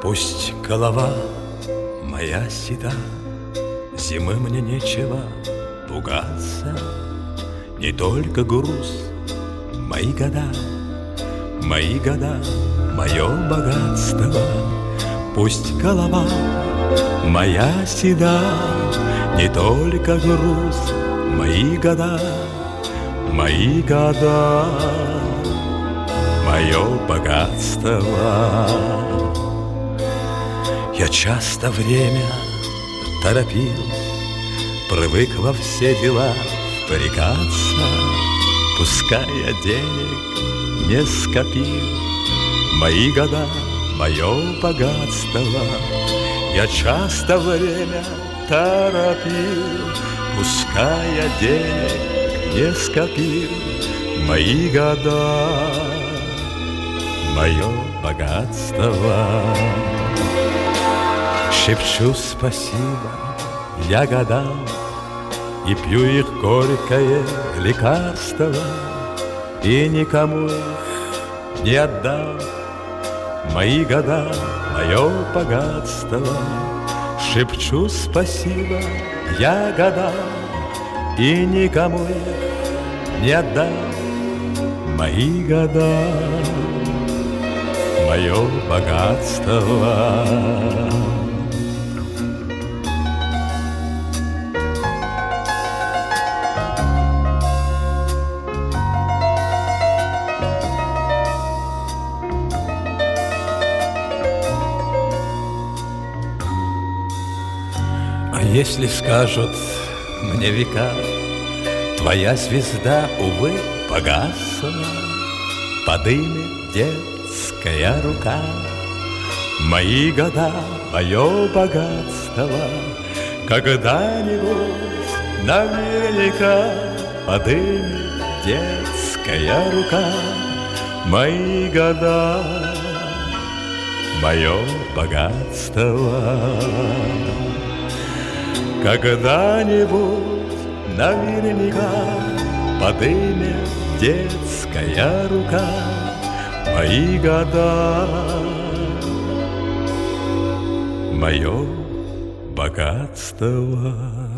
Пусть голова моя седа, зимы мне нечего пугаться. Не только груз, мои года, мое богатство. Пусть голова моя седа, не только груз, мои года, мое богатство. Я часто время торопил, привык во все дела впрягаться. Пускай я денег не скопил, мои года, мое богатство. Я часто время торопил, пускай я денег не скопил, мои года, мое богатство. Шепчу спасибо я годам и пью их горькое лекарство, и никому их не отдам. Мои года, мое богатство. Шепчу спасибо я годам и никому их не отдам. Мои года, мое богатство. Если скажут мне века, твоя звезда, увы, погасла, подымет детская рука. Мои года, мое богатство, когда-нибудь наверняка подымет детская рука. Мои года, мое богатство. Когда-нибудь наверняка подымет детская рука. Мои года, мое богатство.